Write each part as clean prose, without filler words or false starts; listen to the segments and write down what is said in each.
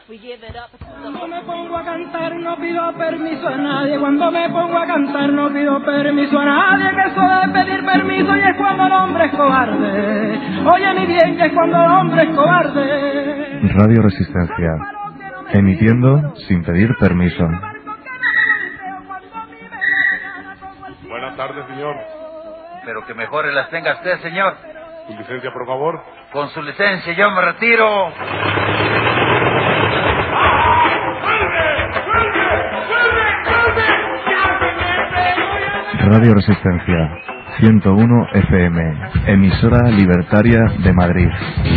Cuando me pongo a cantar no pido permiso a nadie. Cuando me pongo a cantar no pido permiso a nadie. Que eso de pedir permiso y es cuando el hombre es cobarde. Oye mi bien, que es cuando el hombre es cobarde. Radio Resistencia, emitiendo sin pedir permiso. Buenas tardes, señor. Pero que mejores las tenga usted, señor. ¿Su licencia, por favor? Con su licencia yo me retiro. Radio Resistencia, 101 FM, emisora libertaria de Madrid.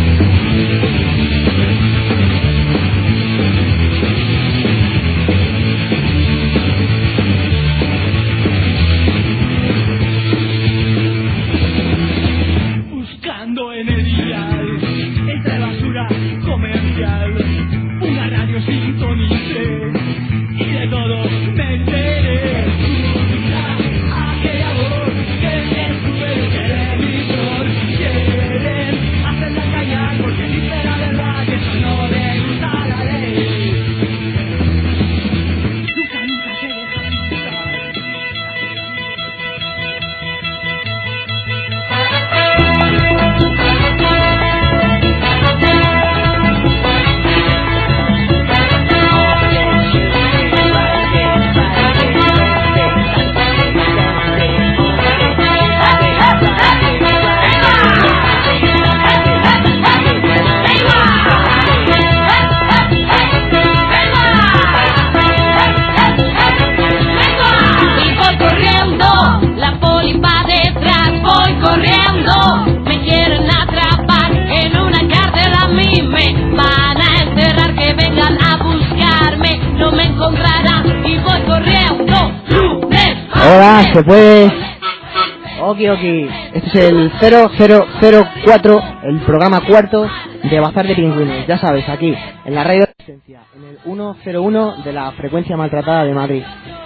Buscando en el dial, entre basura comercial, una radio sintonice y de todo me enteré. Aquella voz que me sube el televisor, quieren hacerla callar porque dice la verdad que eso no le gusta la ley. Nunca se deja pisar. Hola, se puede. Oki. Este es el 0004, el programa cuarto de Bazar de Pingüinos. Ya sabes, aquí, en la radio Resistencia, en el 101 de la frecuencia maltratada de Madrid.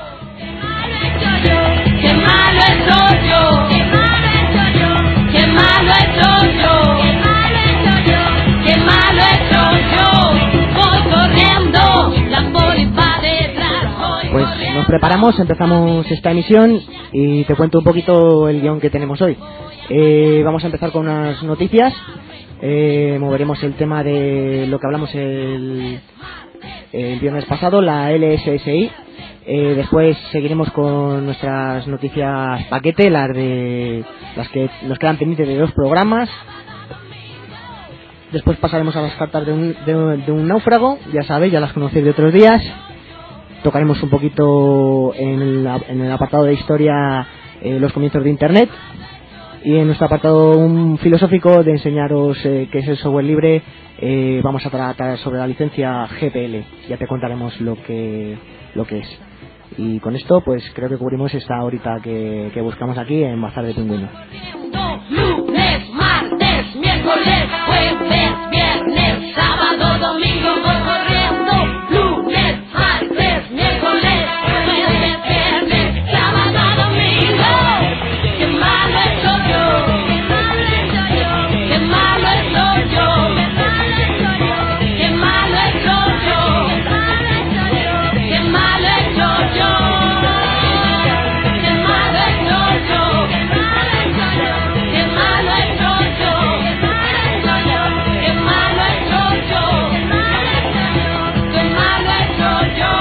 Qué malo estoy yo, qué malo estoy yo, qué malo estoy yo, qué malo estoy yo, qué malo estoy yo. Voy corriendo, la poli va detrás, voy Pues corriendo. nos preparamos, empezamos esta emisión y te cuento un poquito el guión que tenemos hoy. Vamos a empezar con unas noticias. Moveremos el tema de lo que hablamos el viernes pasado, la LSSI. Después seguiremos con nuestras noticias paquete, las que nos quedan pendientes de 2 programas. Después pasaremos a las cartas de un náufrago, ya sabéis, ya las conocéis de otros días. Tocaremos un poquito en el apartado de historia los comienzos de Internet. Y en nuestro apartado filosófico de enseñaros qué es el software libre, vamos a tratar sobre la licencia GPL. Ya te contaremos lo que es. Y con esto pues creo que cubrimos esta horita que buscamos aquí en Bazar de Pingüinos. Lunes, martes, miércoles, jueves, viernes, sábado, domingo, voy corriendo. Lunes, martes, miércoles, jueves, viernes, sábado, domingo. Qué malo estoy yo, qué malo estoy yo, qué malo estoy yo, qué malo estoy yo, qué malo estoy yo, qué malo estoy yo, qué malo estoy yo, qué malo estoy yo.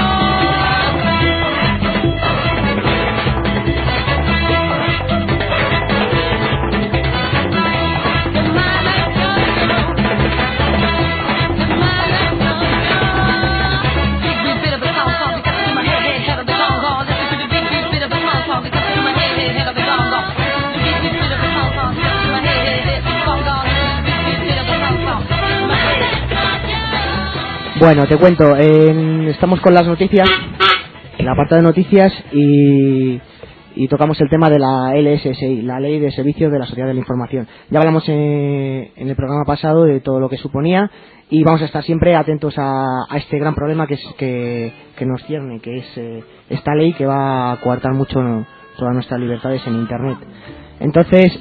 Bueno, te cuento, estamos con las noticias, en la parte de noticias, y tocamos el tema de la LSSI, la Ley de Servicios de la Sociedad de la Información. Ya hablamos en el programa pasado de todo lo que suponía, y vamos a estar siempre atentos a este gran problema que nos cierne, que es esta ley que va a coartar mucho todas nuestras libertades en Internet. Entonces,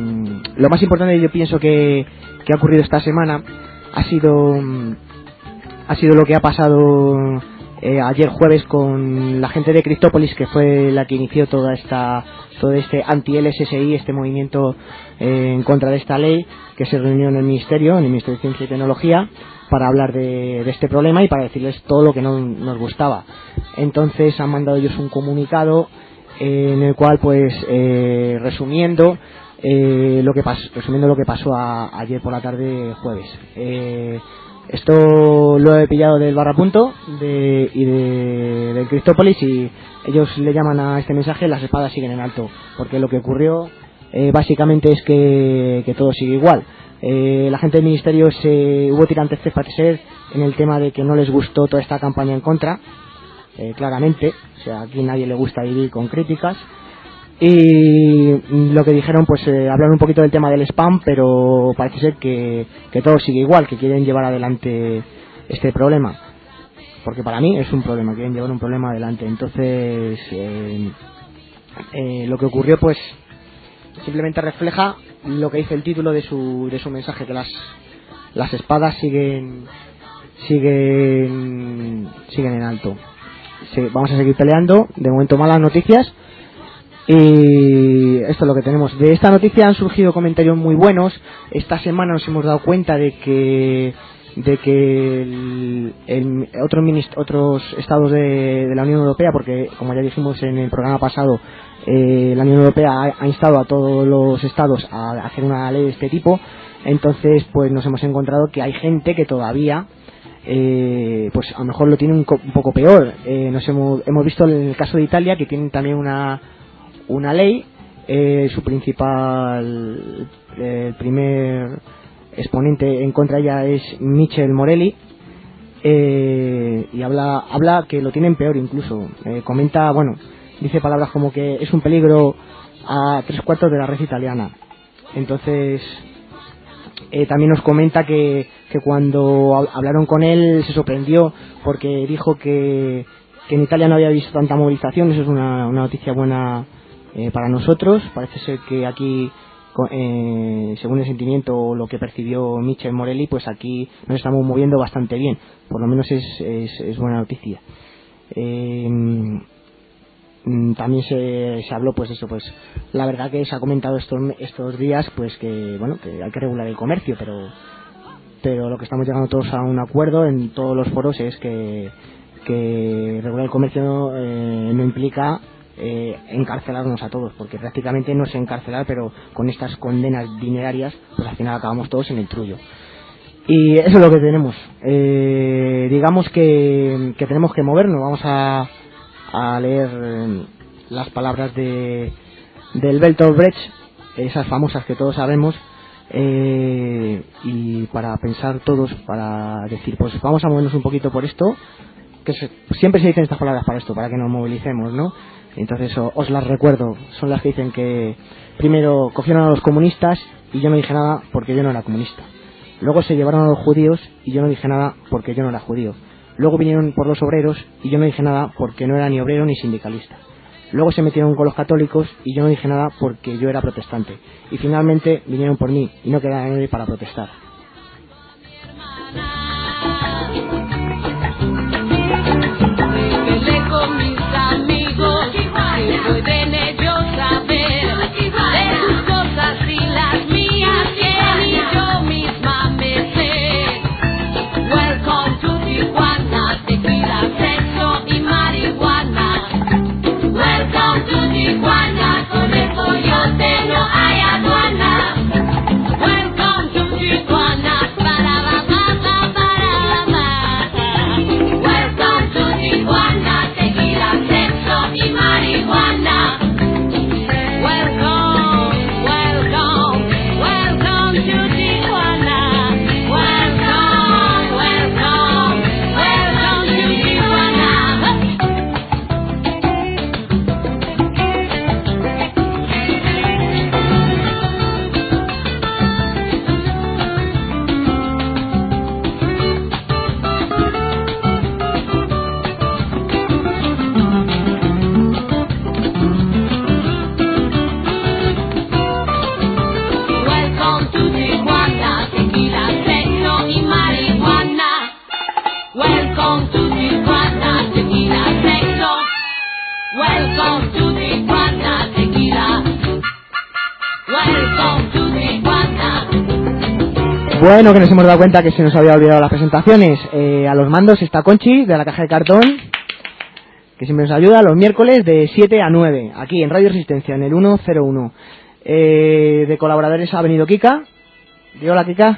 lo más importante yo pienso que ha ocurrido esta semana ha sido ha sido lo que ha pasado ayer jueves con la gente de Cristópolis, que fue la que inició todo este anti-LSSI, este movimiento en contra de esta ley, que se reunió en el Ministerio de Ciencia y Tecnología para hablar de este problema y para decirles todo lo que no nos gustaba. Entonces han mandado ellos un comunicado en el cual, pues, resumiendo lo que pasó ayer por la tarde jueves. Esto lo he pillado del Barrapunto del Cristópolis, y ellos le llaman a este mensaje "las espadas siguen en alto", porque lo que ocurrió básicamente es que todo sigue igual. La gente del ministerio hubo tirantes de parecer en el tema de que no les gustó toda esta campaña en contra, claramente, o sea, aquí nadie le gusta vivir con críticas. Y lo que dijeron, pues hablaron un poquito del tema del spam, pero parece ser que todo sigue igual, que quieren llevar adelante este problema, porque para mí es un problema, quieren llevar un problema adelante. Entonces lo que ocurrió, pues simplemente refleja lo que dice el título de su mensaje, que las espadas siguen en alto. Vamos a seguir peleando. De momento malas noticias. Y esto es lo que tenemos. De esta noticia han surgido comentarios muy buenos. Esta semana nos hemos dado cuenta de que otros estados de la Unión Europea, porque como ya dijimos en el programa pasado, la Unión Europea ha instado a todos los estados a hacer una ley de este tipo. Entonces, pues nos hemos encontrado que hay gente que todavía pues a lo mejor lo tiene un poco peor. Hemos visto en el caso de Italia que tienen también una ley. Su principal, el primer exponente en contra de ella es Michel Morelli, y habla que lo tienen peor incluso. Comenta, bueno, dice palabras como que es un peligro a 3/4 de la red italiana. Entonces también nos comenta que cuando hablaron con él se sorprendió porque dijo que en Italia no había visto tanta movilización. Eso es una noticia buena para nosotros. Parece ser que aquí, según el sentimiento o lo que percibió Michel Morelli, pues aquí nos estamos moviendo bastante bien. Por lo menos es buena noticia. También se habló, pues eso, pues la verdad que se ha comentado estos días, pues que bueno, que hay que regular el comercio, pero lo que estamos llegando todos a un acuerdo en todos los foros es que regular el comercio no implica encarcelarnos a todos, porque prácticamente no es encarcelar, pero con estas condenas dinerarias pues al final acabamos todos en el trullo. Y eso es lo que tenemos. Digamos que tenemos que movernos. Vamos a leer las palabras del Bertolt Brecht, esas famosas que todos sabemos, y para pensar todos, para decir, pues vamos a movernos un poquito por esto, que siempre se dicen estas palabras para esto, para que nos movilicemos, ¿no? Entonces os las recuerdo. Son las que dicen que primero cogieron a los comunistas y yo no dije nada porque yo no era comunista. Luego se llevaron a los judíos y yo no dije nada porque yo no era judío. Luego vinieron por los obreros y yo no dije nada porque no era ni obrero ni sindicalista. Luego se metieron con los católicos y yo no dije nada porque yo era protestante. Y finalmente vinieron por mí y no quedaba nadie para protestar. Con mis amigos, que pueden ellos saber de sus cosas y las mías, que ni yo misma me sé. Welcome to Tijuana, tequila, sexo y marihuana. Welcome to Tijuana, con el coyote no hay aduana. Welcome to Tijuana. Welcome to Tijuana Tequila Sexo. Welcome to Tijuana Tequila. Welcome to Tijuana. Bueno, que nos hemos dado cuenta que se nos había olvidado las presentaciones. A los mandos está Conchi, de la Caja de Cartón, que siempre nos ayuda los miércoles de 7 a 9, aquí en Radio Resistencia, en el 101. De colaboradores ha venido Kika. Di hola, Kika.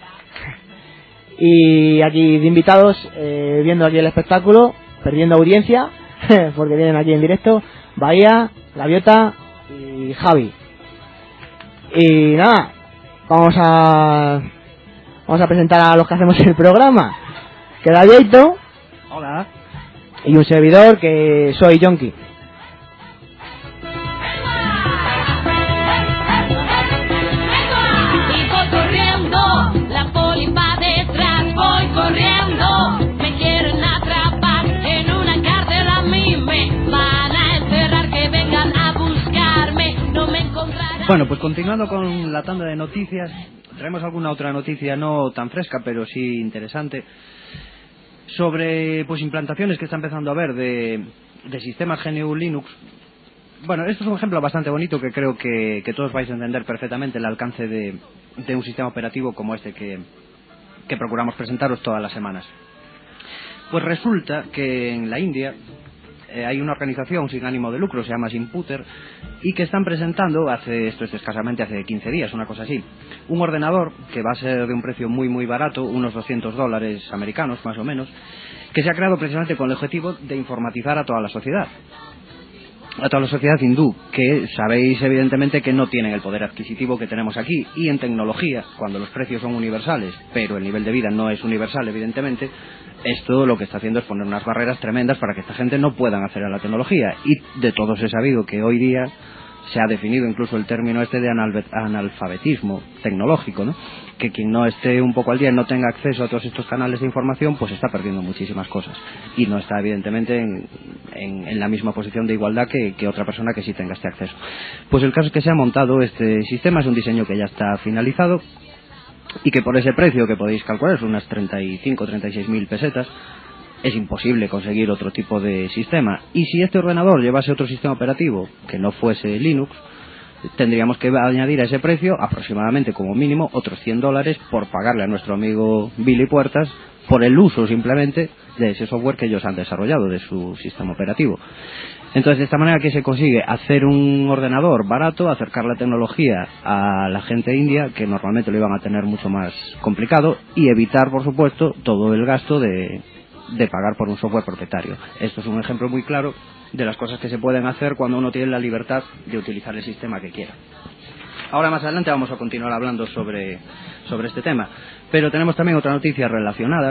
Y aquí de invitados, viendo aquí el espectáculo, perdiendo audiencia, porque vienen aquí en directo, Bahía, Gaviota y Javi. Y nada, vamos a presentar a los que hacemos el programa. Queda Vieito. Hola. Y un servidor que soy Yonki. Y voy corriendo, la poli va detrás, voy corriendo. Me quieren atrapar en una cárcel, a mí me van a encerrar, que vengan a buscarme, no me encontrarán. Bueno, pues continuando con la tanda de noticias, traemos alguna otra noticia no tan fresca, pero sí interesante, sobre pues implantaciones que está empezando a haber de sistemas GNU Linux. Bueno, esto es un ejemplo bastante bonito que creo que todos vais a entender perfectamente el alcance de un sistema operativo como este que procuramos presentaros todas las semanas. Pues resulta que en la India hay una organización sin ánimo de lucro, se llama Simputer, y que están presentando, esto es escasamente hace 15 días, una cosa así, un ordenador que va a ser de un precio muy muy barato, unos $200 americanos más o menos, que se ha creado precisamente con el objetivo de informatizar a toda la sociedad hindú, que sabéis evidentemente que no tienen el poder adquisitivo que tenemos aquí, y en tecnología, cuando los precios son universales, pero el nivel de vida no es universal evidentemente, esto lo que está haciendo es poner unas barreras tremendas para que esta gente no puedan acceder a la tecnología. Y de todos he sabido que hoy día se ha definido incluso el término este de analfabetismo tecnológico, ¿no? Que quien no esté un poco al día y no tenga acceso a todos estos canales de información, pues está perdiendo muchísimas cosas y no está evidentemente en la misma posición de igualdad que otra persona que sí tenga este acceso. Pues el caso es que se ha montado este sistema, es un diseño que ya está finalizado y que por ese precio que podéis calcular, es unas 35-36 mil pesetas, es imposible conseguir otro tipo de sistema. Y si este ordenador llevase otro sistema operativo que no fuese Linux, tendríamos que añadir a ese precio aproximadamente como mínimo otros $100 por pagarle a nuestro amigo Billy Puertas por el uso simplemente de ese software que ellos han desarrollado, de su sistema operativo. Entonces, de esta manera que se consigue hacer un ordenador barato, acercar la tecnología a la gente india, que normalmente lo iban a tener mucho más complicado, y evitar, por supuesto, todo el gasto de pagar por un software propietario. Esto es un ejemplo muy claro de las cosas que se pueden hacer cuando uno tiene la libertad de utilizar el sistema que quiera. Ahora más adelante vamos a continuar hablando sobre este tema, pero tenemos también otra noticia relacionada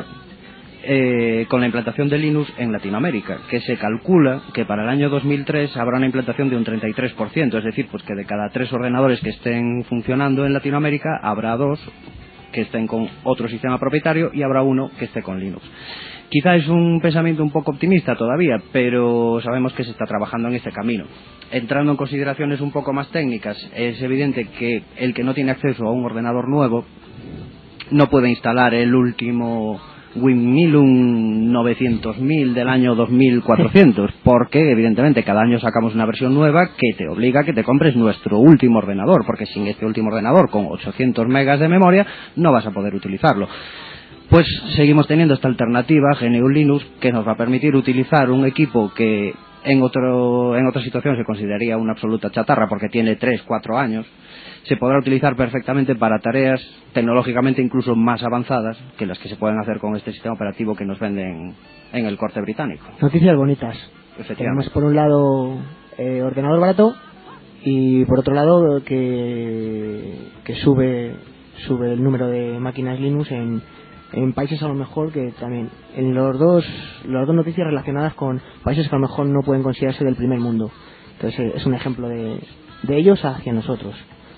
con la implantación de Linux en Latinoamérica, que se calcula que para el año 2003 habrá una implantación de un 33%, es decir, pues que de cada 3 ordenadores que estén funcionando en Latinoamérica habrá 2 que estén con otro sistema propietario y habrá 1 que esté con Linux. Quizá es un pensamiento un poco optimista todavía, pero sabemos que se está trabajando en este camino. Entrando en consideraciones un poco más técnicas, es evidente que el que no tiene acceso a un ordenador nuevo no puede instalar el último Winmilum 900.000 del año 2400, porque evidentemente cada año sacamos una versión nueva que te obliga a que te compres nuestro último ordenador, porque sin este último ordenador con 800 megas de memoria no vas a poder utilizarlo. Pues seguimos teniendo esta alternativa GNU Linux, que nos va a permitir utilizar un equipo que en otra situación se consideraría una absoluta chatarra porque tiene 3-4 años. Se podrá utilizar perfectamente para tareas tecnológicamente incluso más avanzadas que las que se pueden hacer con este sistema operativo que nos venden en el corte británico. Noticias bonitas. Tenemos por un lado ordenador barato y por otro lado que sube el número de máquinas Linux en países a lo mejor que también en las dos noticias relacionadas con países que a lo mejor no pueden considerarse del primer mundo. Entonces es un ejemplo de ellos hacia nosotros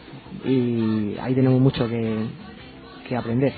y ahí tenemos mucho que aprender.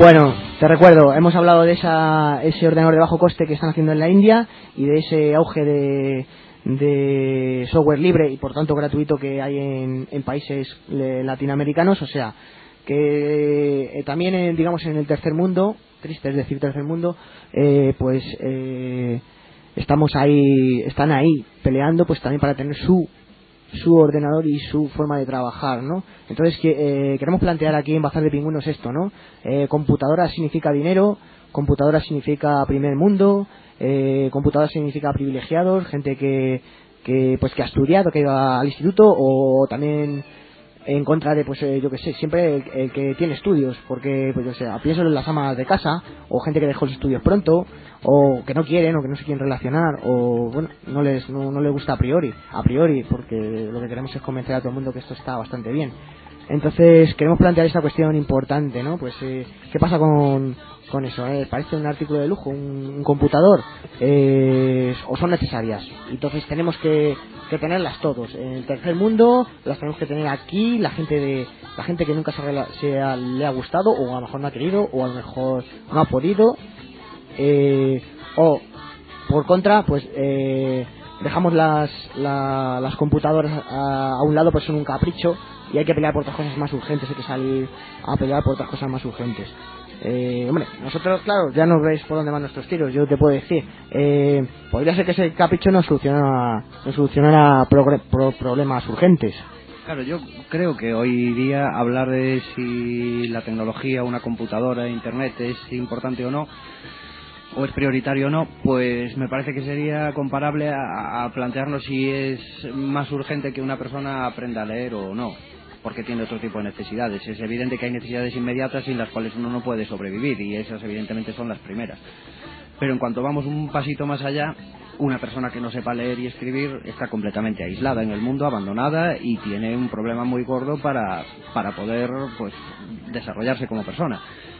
Bueno, te recuerdo, hemos hablado de ese ordenador de bajo coste que están haciendo en la India y de ese auge de software libre y por tanto gratuito que hay en países latinoamericanos, o sea, que también digamos en el tercer mundo, triste es decir tercer mundo, están ahí peleando pues también para tener su ordenador y su forma de trabajar, ¿no? Entonces queremos plantear aquí en Bazar de Pingüinos esto, ¿no? Computadora significa dinero, computadora significa primer mundo, computadora significa privilegiados, gente que ha estudiado, que ha ido al instituto, o también en contra de, pues yo que sé, siempre el que tiene estudios, porque pues yo sé, pienso en las amas de casa, o gente que dejó los estudios pronto, o que no quieren, o que no se quieren relacionar, o bueno, no les gusta a priori, porque lo que queremos es convencer a todo el mundo que esto está bastante bien. Entonces queremos plantear esta cuestión importante, ¿no? Pues ¿qué pasa con eso? ¿Parece un artículo de lujo, un computador? ¿O son necesarias? Entonces tenemos que tenerlas todos. En el tercer mundo las tenemos que tener aquí, la gente que nunca le ha gustado, o a lo mejor no ha querido, o a lo mejor no ha podido. O por contra, pues dejamos las computadoras a un lado, pues son un capricho y hay que pelear por otras cosas más urgentes, hay que salir a pelear por otras cosas más urgentes. Hombre, nosotros, claro, ya no veis por dónde van nuestros tiros. Yo te puedo decir, podría ser que ese capricho no solucionara problemas urgentes. Claro, yo creo que hoy día hablar de si la tecnología, una computadora, internet es importante o no, o es prioritario o no, pues me parece que sería comparable a plantearnos si es más urgente que una persona aprenda a leer o no, porque tiene otro tipo de necesidades. Es evidente que hay necesidades inmediatas sin las cuales uno no puede sobrevivir, y esas evidentemente son las primeras. Pero en cuanto vamos un pasito más allá, una persona que no sepa leer y escribir está completamente aislada en el mundo, abandonada, y tiene un problema muy gordo para poder pues desarrollarse como persona.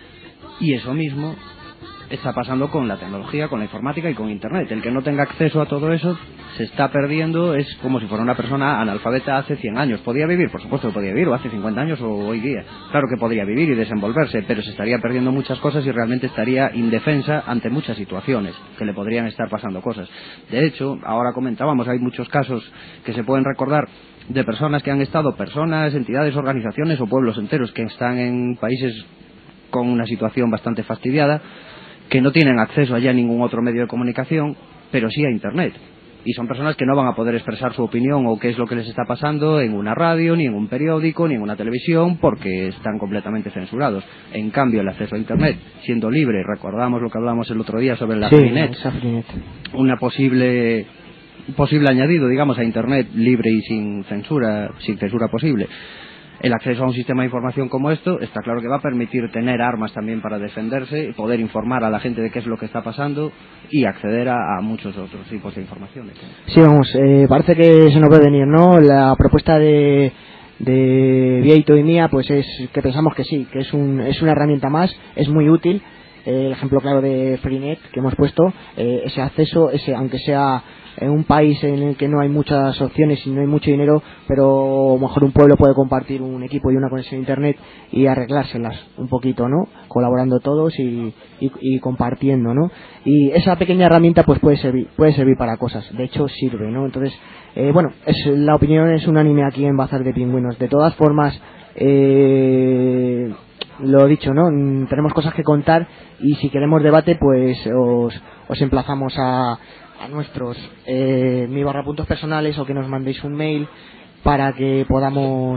Y eso mismo está pasando con la tecnología, con la informática y con Internet. El que no tenga acceso a todo eso se está perdiendo, es como si fuera una persona analfabeta hace 100 años. ¿Podría vivir? Por supuesto que podría vivir, o hace 50 años o hoy día. Claro que podría vivir y desenvolverse, pero se estaría perdiendo muchas cosas y realmente estaría indefensa ante muchas situaciones que le podrían estar pasando cosas. De hecho, ahora comentábamos, hay muchos casos que se pueden recordar de personas que han estado, entidades, organizaciones o pueblos enteros que están en países con una situación bastante fastidiada, que no tienen acceso allá a ningún otro medio de comunicación, pero sí a Internet. Y son personas que no van a poder expresar su opinión o qué es lo que les está pasando en una radio, ni en un periódico, ni en una televisión, porque están completamente censurados. En cambio, el acceso a Internet, siendo libre, recordamos lo que hablamos el otro día sobre la Freenet, una posible añadido, digamos, a Internet libre y sin censura posible. El acceso a un sistema de información como esto está claro que va a permitir tener armas también para defenderse, poder informar a la gente de qué es lo que está pasando y acceder a muchos otros tipos de informaciones. Sí, vamos, parece que se nos puede venir, ¿no? La propuesta de Vieito y mía, pues es que pensamos que sí, que es una herramienta más, es muy útil. El ejemplo claro de Freenet que hemos puesto, ese acceso, aunque sea en un país en el que no hay muchas opciones y no hay mucho dinero, pero a lo mejor un pueblo puede compartir un equipo y una conexión a Internet y arreglárselas un poquito, ¿no? Colaborando todos y compartiendo, ¿no? Y esa pequeña herramienta pues puede servir para cosas, de hecho sirve, ¿no? Entonces, bueno, la opinión es unánime aquí en Bazar de Pingüinos. De todas formas, lo dicho, ¿no? Tenemos cosas que contar y si queremos debate pues os emplazamos a nuestros mi/puntos personales, o que nos mandéis un mail para que podamos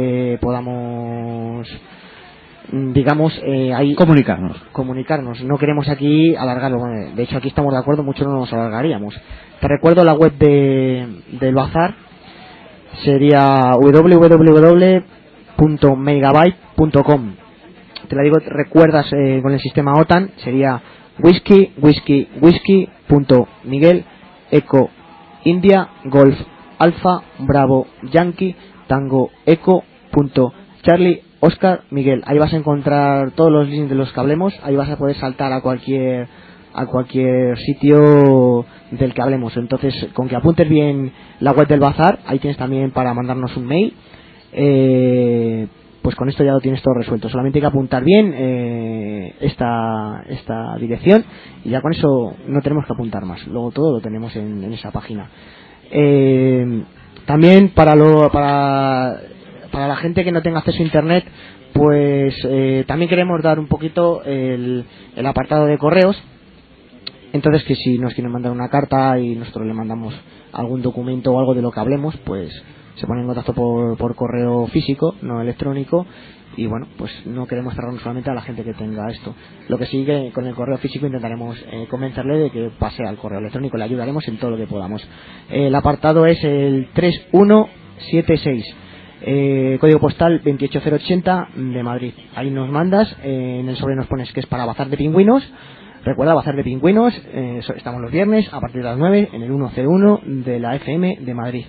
digamos ahí comunicarnos. No queremos aquí alargarlo, de hecho aquí estamos de acuerdo, mucho no nos alargaríamos. Te recuerdo la web del Bazar, sería www.megabyte.com. Te la digo, recuerdas con el sistema OTAN, sería whisky.miguel eco India Golf Alfa Bravo Yankee Tango Eco Charlie Oscar Miguel. Ahí vas a encontrar todos los links de los que hablemos, ahí vas a poder saltar a cualquier sitio del que hablemos. Entonces, con que apuntes bien la web del Bazar, ahí tienes también para mandarnos un mail. Pues con esto ya lo tienes todo resuelto. Solamente hay que apuntar bien esta dirección y ya con eso no tenemos que apuntar más. Luego todo lo tenemos en esa página. También para la gente que no tenga acceso a internet, pues también queremos dar un poquito el apartado de correos. Entonces, que si nos quieren mandar una carta y nosotros le mandamos algún documento o algo de lo que hablemos, pues se ponen en contacto por correo físico, no electrónico. Y bueno, pues no queremos cerrarnos solamente a la gente que tenga esto. Lo que sí, que con el correo físico intentaremos convencerle de que pase al correo electrónico. Le ayudaremos en todo lo que podamos. El apartado es el 3176, código postal 28080 de Madrid. Ahí nos mandas, en el sobre nos pones que es para Bazar de Pingüinos. Recuerda, Bazar de Pingüinos, estamos los viernes a partir de las 9 en el 101 de la FM de Madrid.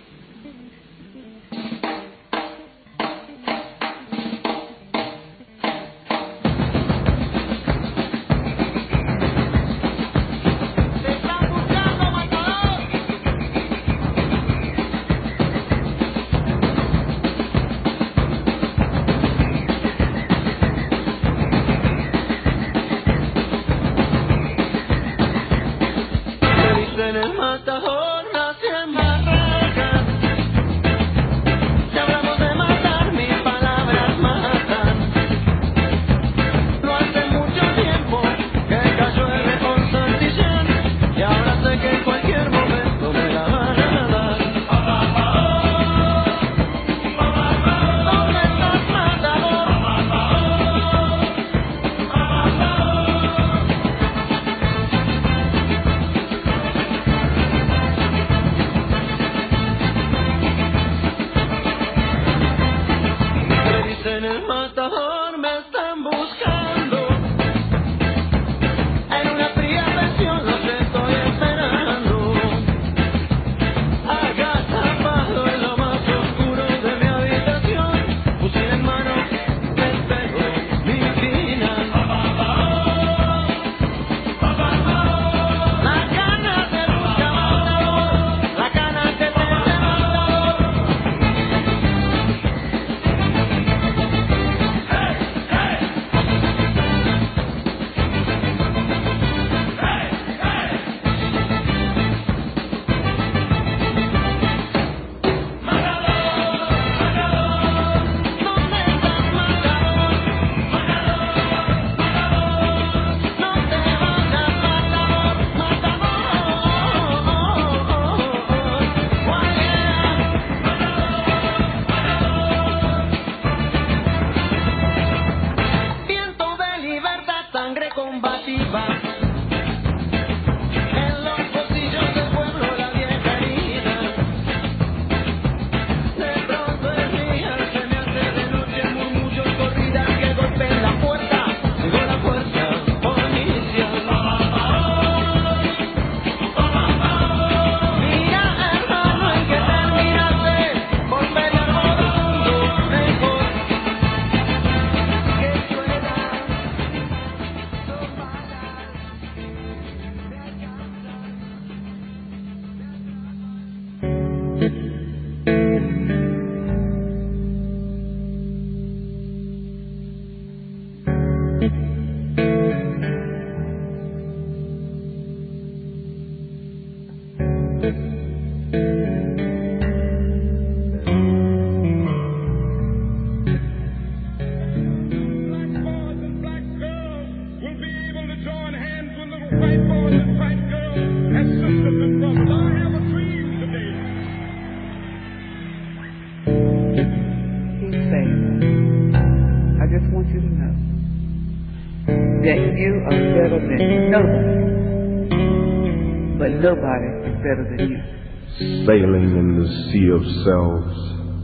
Sailing in the sea of selves,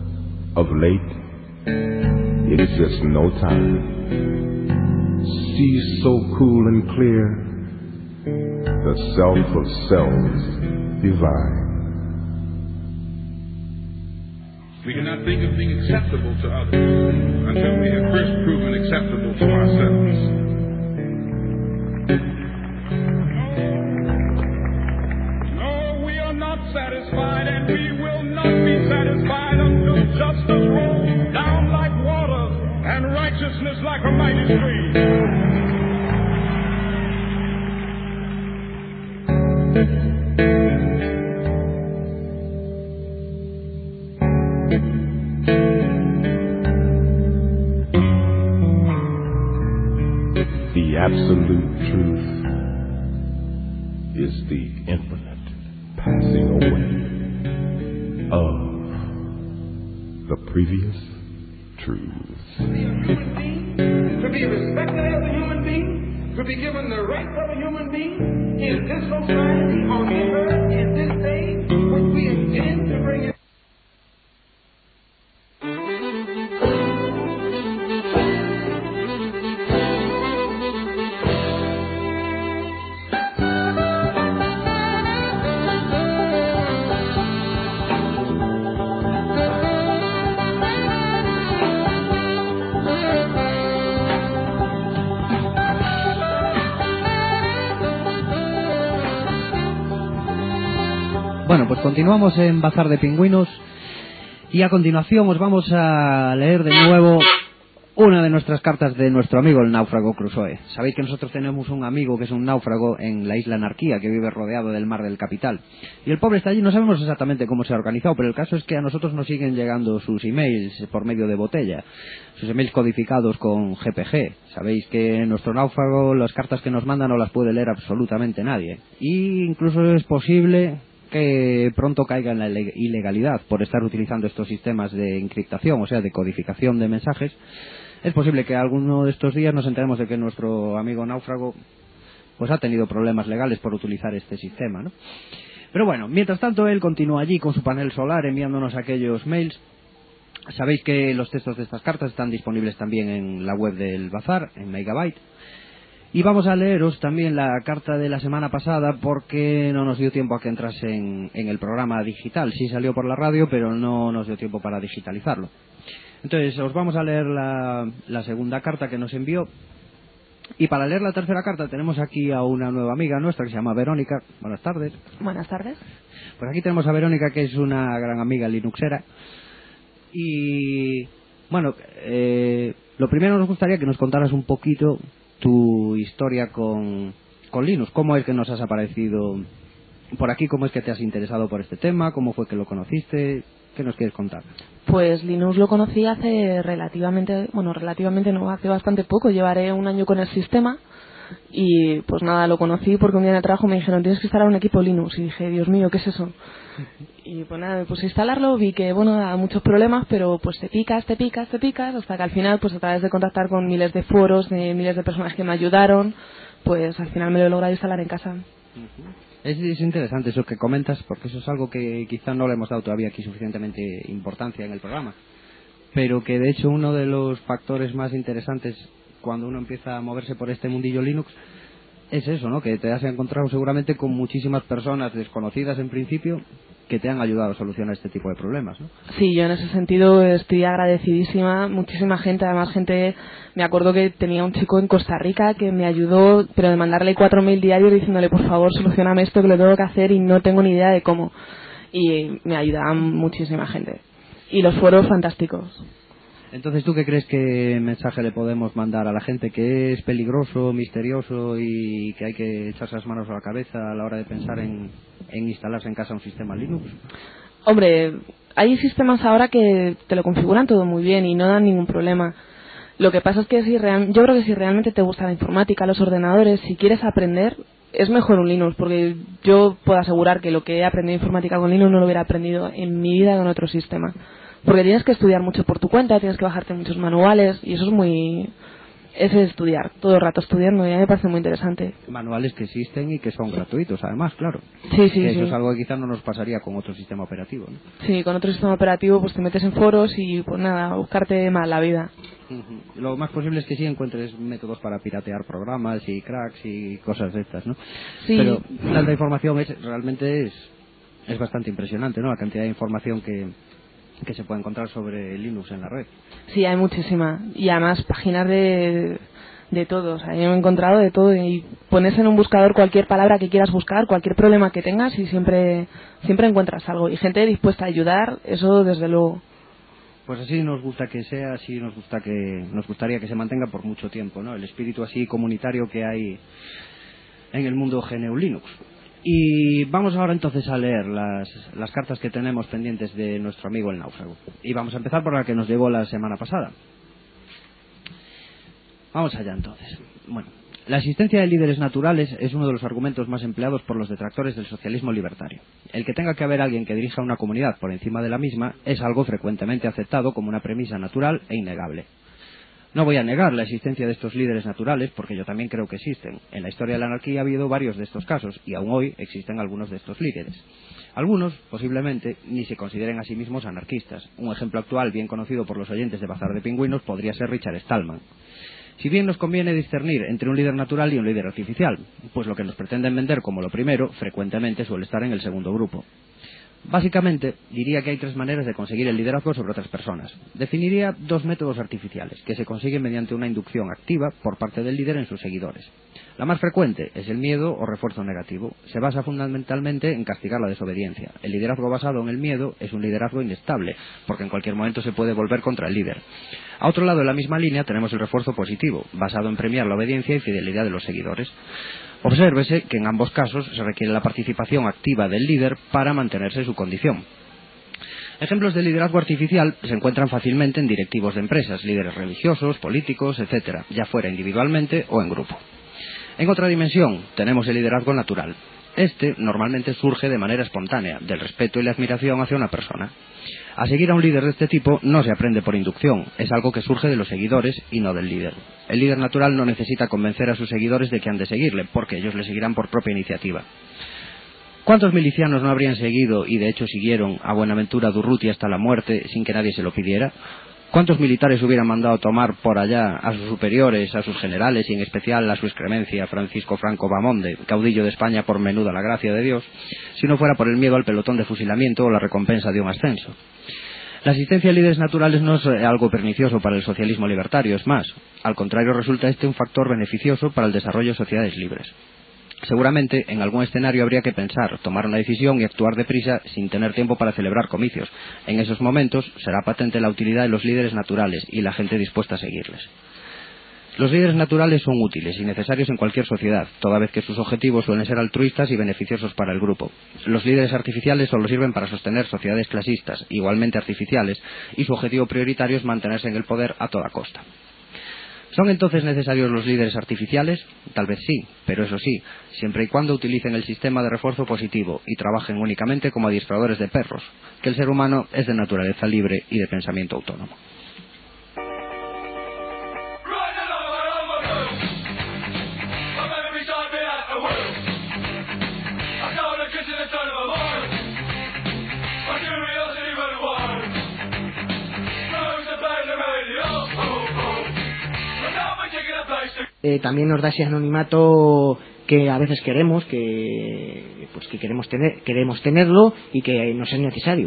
of late, it is just no time. Sea so cool and clear, the self of selves divine. We cannot think of being acceptable to others until we have first proven acceptable to ourselves. Satisfied, and we will not be satisfied until justice rolls down like water and righteousness like a mighty stream. The absolute truth is the infinite passing away of the previous truths. To be a human being, to be respected as a human being, to be given the rights of a human being in this society, on this earth, in this day, which we intend to bring it. Bueno, pues continuamos en Bazar de Pingüinos y a continuación os vamos a leer de nuevo una de nuestras cartas de nuestro amigo el náufrago Crusoe. Sabéis que nosotros tenemos un amigo que es un náufrago en la isla Anarquía, que vive rodeado del mar del Capital. Y el pobre está allí, no sabemos exactamente cómo se ha organizado, pero el caso es que a nosotros nos siguen llegando sus emails por medio de botella, sus emails codificados con GPG. Sabéis que nuestro náufrago, las cartas que nos manda no las puede leer absolutamente nadie. Y incluso es posible que pronto caiga en la ilegalidad por estar utilizando estos sistemas de encriptación, o sea, de codificación de mensajes. Es posible que alguno de estos días nos enteremos de que nuestro amigo náufrago pues ha tenido problemas legales por utilizar este sistema, ¿no? Pero bueno, mientras tanto él continúa allí con su panel solar enviándonos aquellos mails. Sabéis que los textos de estas cartas están disponibles también en la web del Bazar, en Megabyte. Y vamos a leeros también la carta de la semana pasada porque no nos dio tiempo a que entrase en el programa digital. Sí salió por la radio, pero no nos dio tiempo para digitalizarlo. Entonces, os vamos a leer la segunda carta que nos envió. Y para leer la tercera carta tenemos aquí a una nueva amiga nuestra que se llama Verónica. Buenas tardes. Buenas tardes. Pues aquí tenemos a Verónica, que es una gran amiga linuxera. Y bueno, lo primero nos gustaría que nos contaras un poquito tu historia con Linux. ¿Cómo es que nos has aparecido por aquí? ¿Cómo es que te has interesado por este tema? ¿Cómo fue que lo conociste? ¿Qué nos quieres contar? Pues Linux lo conocí hace relativamente no, hace bastante poco. Llevaré un año con el sistema y pues nada, lo conocí porque un día en el trabajo me dijeron tienes que instalar un equipo Linux y dije, Dios mío, ¿qué es eso? Y pues nada, me puse a instalarlo, vi que bueno, da muchos problemas, pero pues te picas, hasta que al final pues a través de contactar con miles de foros, de miles de personas que me ayudaron, pues al final me lo he logrado instalar en casa. Es interesante eso que comentas, porque eso es algo que quizá no le hemos dado todavía aquí suficientemente importancia en el programa, pero que de hecho uno de los factores más interesantes cuando uno empieza a moverse por este mundillo Linux es eso, ¿no? Que te has encontrado seguramente con muchísimas personas desconocidas en principio que te han ayudado a solucionar este tipo de problemas, ¿no? Sí, yo en ese sentido estoy agradecidísima. Muchísima gente, además gente, me acuerdo que tenía un chico en Costa Rica que me ayudó, pero de mandarle 4 mails diarios diciéndole por favor solucioname esto que lo tengo que hacer y no tengo ni idea de cómo. Y me ayudaban muchísima gente. Y los foros fantásticos. Entonces, ¿tú qué crees que mensaje le podemos mandar a la gente? ¿Que es peligroso, misterioso y que hay que echarse las manos a la cabeza a la hora de pensar en instalarse en casa un sistema Linux? Hombre, hay sistemas ahora que te lo configuran todo muy bien y no dan ningún problema. Lo que pasa es que yo creo que si realmente te gusta la informática, los ordenadores, si quieres aprender, es mejor un Linux, porque yo puedo asegurar que lo que he aprendido informática con Linux no lo hubiera aprendido en mi vida con otro sistema. Porque tienes que estudiar mucho por tu cuenta, tienes que bajarte muchos manuales y eso es estudiar, todo el rato estudiando, y a mí me parece muy interesante. Manuales que existen y que son gratuitos, además, claro. Sí, sí, Eso sí. es algo que quizás no nos pasaría con otro sistema operativo, ¿no? Sí, con otro sistema operativo pues te metes en foros y pues nada, buscarte más la vida. Lo más posible es que sí encuentres métodos para piratear programas y cracks y cosas de estas, ¿no? Sí. Pero tanta información realmente es bastante impresionante, ¿no? La cantidad de información que se puede encontrar sobre Linux en la red. Sí, hay muchísima. Y además páginas de todo. O sea, yo he encontrado de todo. Y pones en un buscador cualquier palabra que quieras buscar, cualquier problema que tengas y siempre encuentras algo. Y gente dispuesta a ayudar, eso desde luego. Pues así nos gusta que sea, así nos gustaría que se mantenga por mucho tiempo, ¿no? El espíritu así comunitario que hay en el mundo GNU Linux. Y vamos ahora entonces a leer las cartas que tenemos pendientes de nuestro amigo el náufrago. Y vamos a empezar por la que nos llegó la semana pasada. Vamos allá entonces. Bueno, La existencia de líderes naturales es uno de los argumentos más empleados por los detractores del socialismo libertario. El que tenga que haber alguien que dirija una comunidad por encima de la misma es algo frecuentemente aceptado como una premisa natural e innegable. No voy a negar la existencia de estos líderes naturales porque yo también creo que existen. En la historia de la anarquía ha habido varios de estos casos y aún hoy existen algunos de estos líderes. Algunos, posiblemente, ni se consideren a sí mismos anarquistas. Un ejemplo actual bien conocido por los oyentes de Bazar de Pingüinos podría ser Richard Stallman. Si bien nos conviene discernir entre un líder natural y un líder artificial, pues lo que nos pretenden vender como lo primero, frecuentemente suele estar en el segundo grupo. Básicamente, diría que hay 3 maneras de conseguir el liderazgo sobre otras personas. Definiría 2 métodos artificiales, que se consiguen mediante una inducción activa por parte del líder en sus seguidores. La más frecuente es el miedo o refuerzo negativo. Se basa fundamentalmente en castigar la desobediencia. El liderazgo basado en el miedo es un liderazgo inestable, porque en cualquier momento se puede volver contra el líder. A otro lado de la misma línea tenemos el refuerzo positivo, basado en premiar la obediencia y fidelidad de los seguidores. Obsérvese que en ambos casos se requiere la participación activa del líder para mantenerse en su condición. Ejemplos de liderazgo artificial se encuentran fácilmente en directivos de empresas, líderes religiosos, políticos, etc., ya fuera individualmente o en grupo. En otra dimensión tenemos el liderazgo natural. Este normalmente surge de manera espontánea, del respeto y la admiración hacia una persona. A seguir a un líder de este tipo no se aprende por inducción, es algo que surge de los seguidores y no del líder. El líder natural no necesita convencer a sus seguidores de que han de seguirle, porque ellos le seguirán por propia iniciativa. ¿Cuántos milicianos no habrían seguido y de hecho siguieron a Buenaventura Durruti hasta la muerte sin que nadie se lo pidiera? ¿Cuántos militares hubieran mandado tomar por allá a sus superiores, a sus generales y en especial a su excremencia Francisco Franco Bamonde, caudillo de España por menuda la gracia de Dios, si no fuera por el miedo al pelotón de fusilamiento o la recompensa de un ascenso? La existencia de líderes naturales no es algo pernicioso para el socialismo libertario, es más, al contrario resulta este un factor beneficioso para el desarrollo de sociedades libres. Seguramente en algún escenario habría que pensar, tomar una decisión y actuar deprisa sin tener tiempo para celebrar comicios. En esos momentos será patente la utilidad de los líderes naturales y la gente dispuesta a seguirles. Los líderes naturales son útiles y necesarios en cualquier sociedad, toda vez que sus objetivos suelen ser altruistas y beneficiosos para el grupo. Los líderes artificiales solo sirven para sostener sociedades clasistas, igualmente artificiales, y su objetivo prioritario es mantenerse en el poder a toda costa. ¿Son entonces necesarios los líderes artificiales? Tal vez sí, pero eso sí, siempre y cuando utilicen el sistema de refuerzo positivo y trabajen únicamente como adiestradores de perros, que el ser humano es de naturaleza libre y de pensamiento autónomo. También nos da ese anonimato que a veces queremos, que queremos tenerlo y que nos es necesario.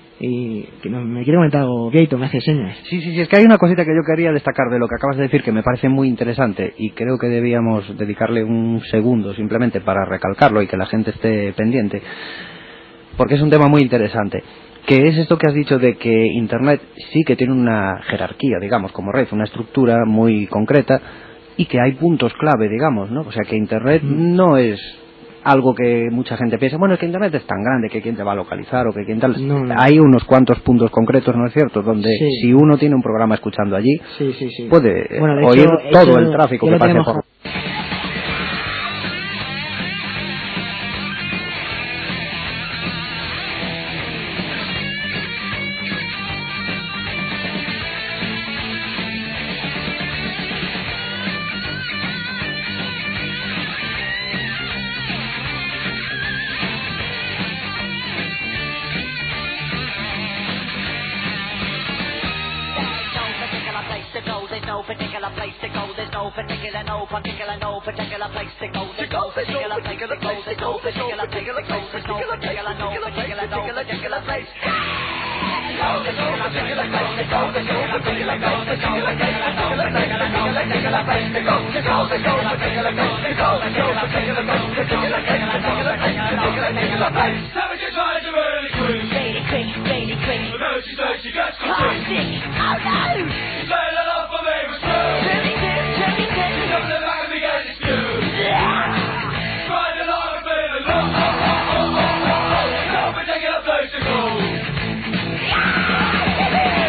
Y que me quiere comentar Vieito, me hace señas. Sí, es que hay una cosita que yo quería destacar de lo que acabas de decir que me parece muy interesante y creo que debíamos dedicarle un segundo simplemente para recalcarlo y que la gente esté pendiente, porque es un tema muy interesante. Que es esto que has dicho de que Internet sí que tiene una jerarquía, digamos, como red, una estructura muy concreta y que hay puntos clave, digamos, ¿no? O sea, que Internet no es algo que mucha gente piensa, bueno, es que Internet es tan grande que quién te va a localizar o que quién tal. No. Hay unos cuantos puntos concretos, ¿no es cierto?, donde si uno tiene un programa escuchando allí, puede oír todo el tráfico que pase por...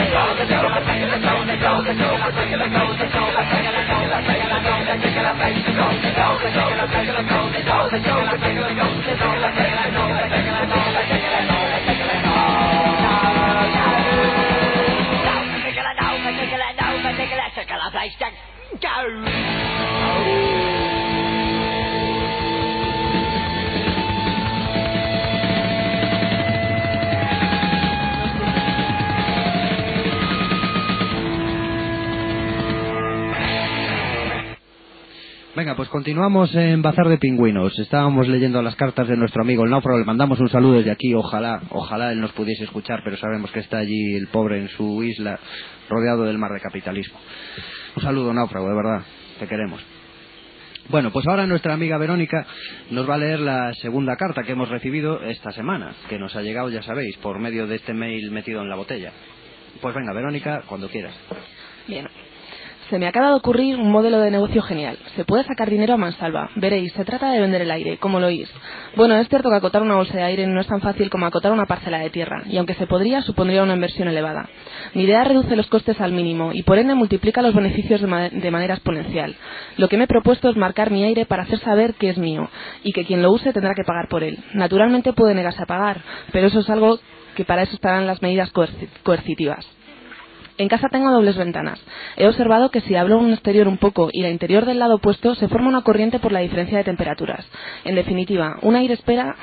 Take it Venga, pues continuamos en Bazar de Pingüinos. Estábamos leyendo las cartas de nuestro amigo el náufrago. Le mandamos un saludo desde aquí. Ojalá él nos pudiese escuchar, pero sabemos que está allí el pobre en su isla, rodeado del mar de capitalismo. Un saludo, náufrago, de verdad. Te queremos. Bueno, pues ahora nuestra amiga Verónica nos va a leer la segunda carta que hemos recibido esta semana, que nos ha llegado, ya sabéis, por medio de este mail metido en la botella. Pues venga, Verónica, cuando quieras. Bien. Se me acaba de ocurrir un modelo de negocio genial. Se puede sacar dinero a mansalva. Veréis, se trata de vender el aire, como lo oís. Bueno, es cierto que acotar una bolsa de aire no es tan fácil como acotar una parcela de tierra, y aunque se podría, supondría una inversión elevada. Mi idea reduce los costes al mínimo, y por ende multiplica los beneficios de manera exponencial. Lo que me he propuesto es marcar mi aire para hacer saber que es mío, y que quien lo use tendrá que pagar por él. Naturalmente puede negarse a pagar, pero eso es algo que para eso estarán las medidas coercitivas. En casa tengo dobles ventanas. He observado que si abro un exterior un poco y la interior del lado opuesto, se forma una corriente por la diferencia de temperaturas. En definitiva, un aire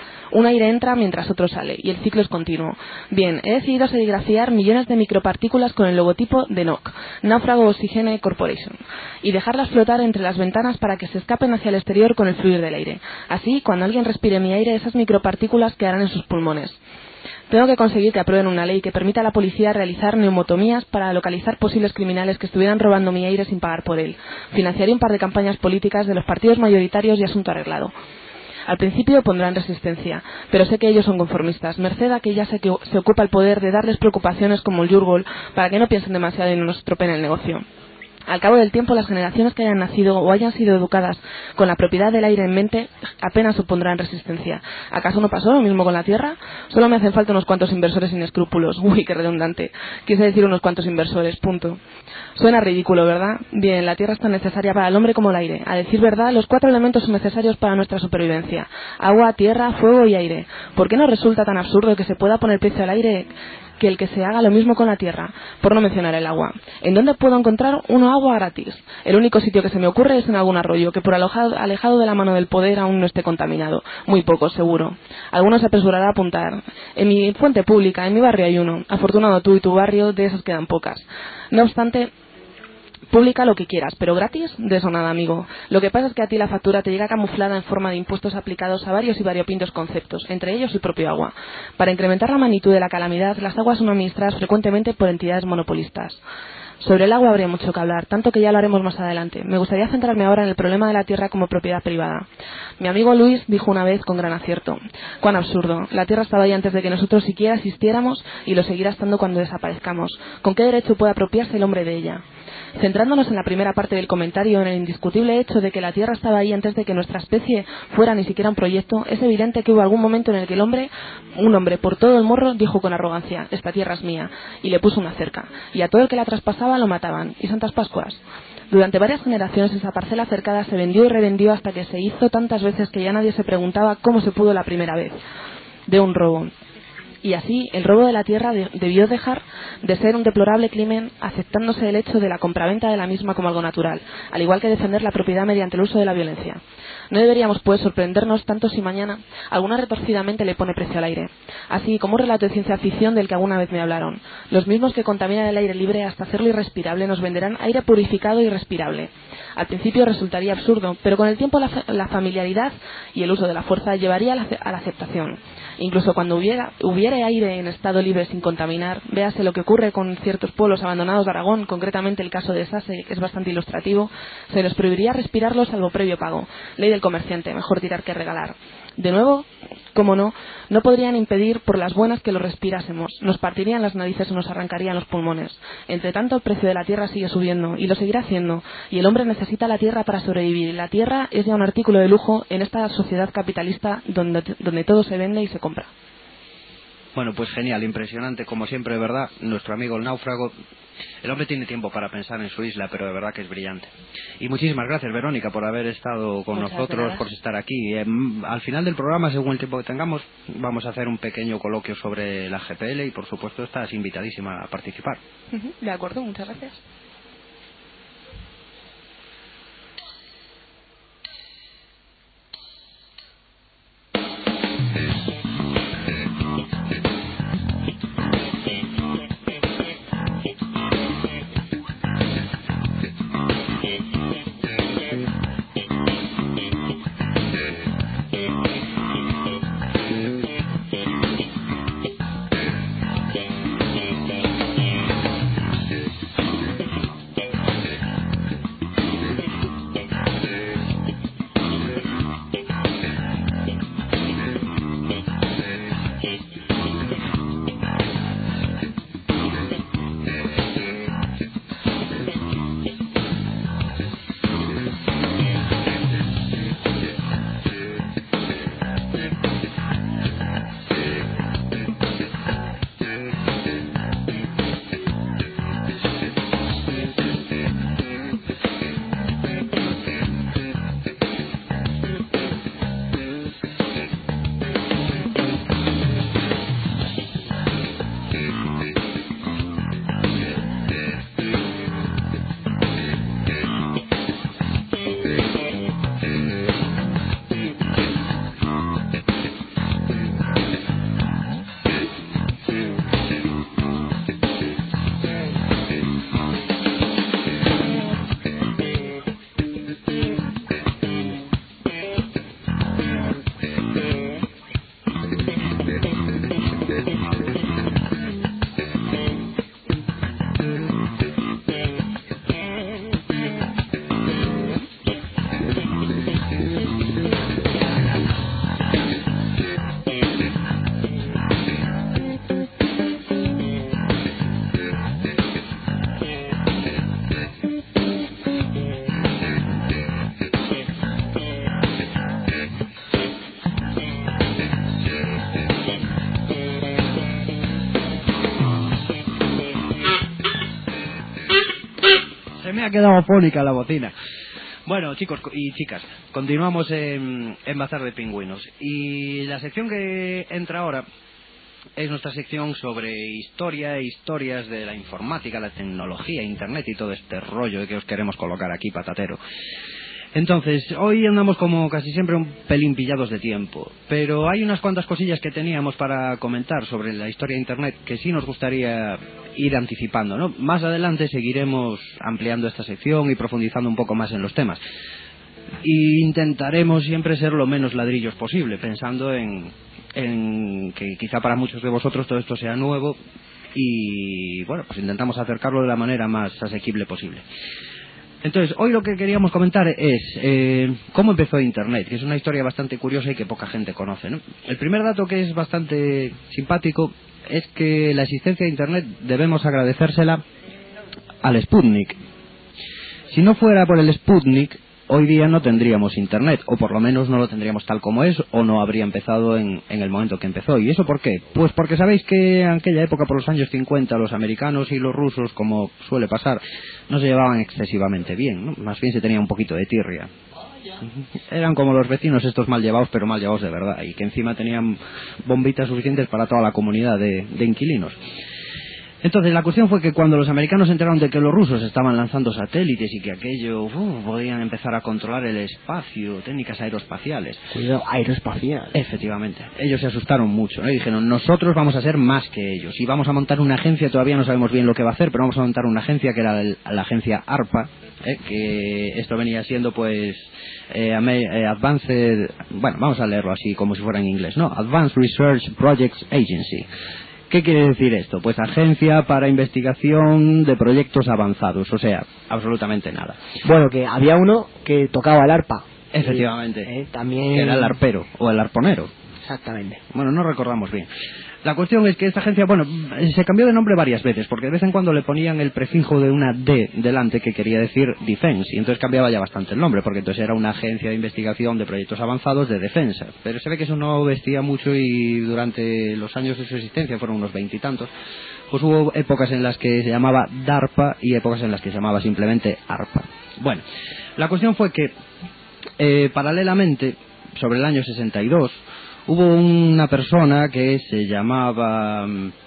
entra mientras otro sale, y el ciclo es continuo. Bien, he decidido serigrafiar millones de micropartículas con el logotipo de NOC, Náufrago Oxygen Corporation, y dejarlas flotar entre las ventanas para que se escapen hacia el exterior con el fluir del aire. Así, cuando alguien respire mi aire, esas micropartículas quedarán en sus pulmones. Tengo que conseguir que aprueben una ley que permita a la policía realizar neumotomías para localizar posibles criminales que estuvieran robando mi aire sin pagar por él. Financiaré un par de campañas políticas de los partidos mayoritarios y asunto arreglado. Al principio pondrán resistencia, pero sé que ellos son conformistas, merced a que ya se ocupa el poder de darles preocupaciones como el Yurgol para que no piensen demasiado y no nos estropeen el negocio. Al cabo del tiempo, las generaciones que hayan nacido o hayan sido educadas con la propiedad del aire en mente apenas supondrán resistencia. ¿Acaso no pasó lo mismo con la tierra? Solo me hacen falta unos cuantos inversores sin escrúpulos. Uy, qué redundante. Quise decir unos cuantos inversores, punto. Suena ridículo, ¿verdad? Bien, la tierra es tan necesaria para el hombre como el aire. A decir verdad, los 4 elementos son necesarios para nuestra supervivencia: agua, tierra, fuego y aire. ¿Por qué no resulta tan absurdo que se pueda poner precio al aire que el que se haga lo mismo con la tierra, por no mencionar el agua? ¿En dónde puedo encontrar una agua gratis? El único sitio que se me ocurre es en algún arroyo que por alejado de la mano del poder aún no esté contaminado. Muy poco, seguro. Algunos se apresurará a apuntar. En mi fuente pública, en mi barrio hay uno. Afortunado tú y tu barrio, de esas quedan pocas. No obstante, publica lo que quieras, pero gratis, de eso nada, amigo. Lo que pasa es que a ti la factura te llega camuflada en forma de impuestos aplicados a varios y variopintos conceptos, entre ellos el propio agua. Para incrementar la magnitud de la calamidad, las aguas son administradas frecuentemente por entidades monopolistas. Sobre el agua habría mucho que hablar, tanto que ya lo haremos más adelante. Me gustaría centrarme ahora en el problema de la tierra como propiedad privada. Mi amigo Luis dijo una vez con gran acierto: cuán absurdo, la tierra estaba ahí antes de que nosotros siquiera existiéramos y lo seguirá estando cuando desaparezcamos. ¿Con qué derecho puede apropiarse el hombre de ella? Centrándonos en la primera parte del comentario, en el indiscutible hecho de que la tierra estaba ahí antes de que nuestra especie fuera ni siquiera un proyecto, es evidente que hubo algún momento en el que un hombre por todo el morro, dijo con arrogancia: esta tierra es mía, y le puso una cerca, y a todo el que la traspasaba lo mataban. ¿Y Santas Pascuas? Durante varias generaciones esa parcela cercada se vendió y revendió hasta que se hizo tantas veces que ya nadie se preguntaba cómo se pudo la primera vez de un robo. Y así, el robo de la tierra debió dejar de ser un deplorable crimen, aceptándose el hecho de la compraventa de la misma como algo natural, al igual que defender la propiedad mediante el uso de la violencia. No deberíamos, pues, sorprendernos tanto si mañana alguna retorcidamente le pone precio al aire. Así como un relato de ciencia ficción del que alguna vez me hablaron. Los mismos que contaminan el aire libre hasta hacerlo irrespirable nos venderán aire purificado y respirable. Al principio resultaría absurdo, pero con el tiempo la familiaridad y el uso de la fuerza llevaría a la aceptación. Incluso cuando hubiera aire en estado libre sin contaminar, véase lo que ocurre con ciertos pueblos abandonados de Aragón, concretamente el caso de Sase, que es bastante ilustrativo, se les prohibiría respirarlo salvo previo pago. Ley del comerciante, mejor tirar que regalar. De nuevo, como no podrían impedir por las buenas que lo respirásemos. Nos partirían las narices o nos arrancarían los pulmones. Entre tanto, el precio de la tierra sigue subiendo, y lo seguirá haciendo, y el hombre necesita la tierra para sobrevivir. La tierra es ya un artículo de lujo en esta sociedad capitalista donde todo se vende y se compra. Bueno, pues genial, impresionante, como siempre, de verdad, nuestro amigo el náufrago. El hombre tiene tiempo para pensar en su isla, pero de verdad que es brillante. Y muchísimas gracias, Verónica, por haber estado con nosotros, por estar aquí. Al final del programa, según el tiempo que tengamos, vamos a hacer un pequeño coloquio sobre la GPL y, por supuesto, estás invitadísima a participar. De acuerdo, muchas gracias. Me ha quedado afónica la bocina. Bueno, chicos y chicas, continuamos en Bazar de Pingüinos. Y la sección que entra ahora es nuestra sección sobre historia e historias de la informática, la tecnología, internet y todo este rollo que os queremos colocar aquí, patatero. Entonces, hoy andamos como casi siempre un pelín pillados de tiempo, pero hay unas cuantas cosillas que teníamos para comentar sobre la historia de Internet que sí nos gustaría ir anticipando, ¿no? Más adelante seguiremos ampliando esta sección y profundizando un poco más en los temas. Y intentaremos siempre ser lo menos ladrillos posible, pensando en que quizá para muchos de vosotros todo esto sea nuevo y, bueno, pues intentamos acercarlo de la manera más asequible posible. Entonces, hoy lo que queríamos comentar es cómo empezó Internet, que es una historia bastante curiosa y que poca gente conoce, ¿no? El primer dato que es bastante simpático es que la existencia de Internet debemos agradecérsela al Sputnik. Si no fuera por el Sputnik, hoy día no tendríamos Internet, o por lo menos no lo tendríamos tal como es, o no habría empezado en el momento que empezó. ¿Y eso por qué? Pues porque sabéis que en aquella época, por los años 50, los americanos y los rusos, como suele pasar, no se llevaban excesivamente bien, ¿no? Más bien se tenía un poquito de tirria. Eran como los vecinos estos mal llevados, pero mal llevados de verdad, y que encima tenían bombitas suficientes para toda la comunidad de inquilinos. Entonces la cuestión fue que cuando los americanos se enteraron de que los rusos estaban lanzando satélites y que aquello podían empezar a controlar el espacio, técnicas aeroespaciales. Cuidado, aeroespacial. Efectivamente. Ellos se asustaron mucho, ¿no? Y dijeron, nosotros vamos a ser más que ellos. Y vamos a montar una agencia, todavía no sabemos bien lo que va a hacer, pero vamos a montar una agencia que era la agencia ARPA, que esto venía siendo pues Advanced, bueno, vamos a leerlo así como si fuera en inglés, ¿no? Advanced Research Projects Agency. ¿Qué quiere decir esto? Pues agencia para investigación de proyectos avanzados, o sea, absolutamente nada. Bueno, que había uno que tocaba el arpa. Efectivamente. También... Que era el arpero o el arponero. Exactamente. Bueno, no recordamos bien. La cuestión es que esta agencia, bueno, se cambió de nombre varias veces, porque de vez en cuando le ponían el prefijo de una D delante que quería decir Defense, y entonces cambiaba ya bastante el nombre, porque entonces era una agencia de investigación de proyectos avanzados de defensa. Pero se ve que eso no vestía mucho y durante los años de su existencia, fueron unos 20 y tantos, pues hubo épocas en las que se llamaba DARPA y épocas en las que se llamaba simplemente ARPA. Bueno, la cuestión fue que, paralelamente, sobre el año 62, hubo una persona que se llamaba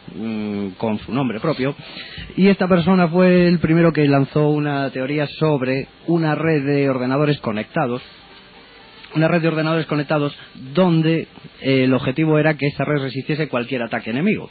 con su nombre propio, y esta persona fue el primero que lanzó una teoría sobre una red de ordenadores conectados. Una red de ordenadores conectados donde el objetivo era que esa red resistiese cualquier ataque enemigo.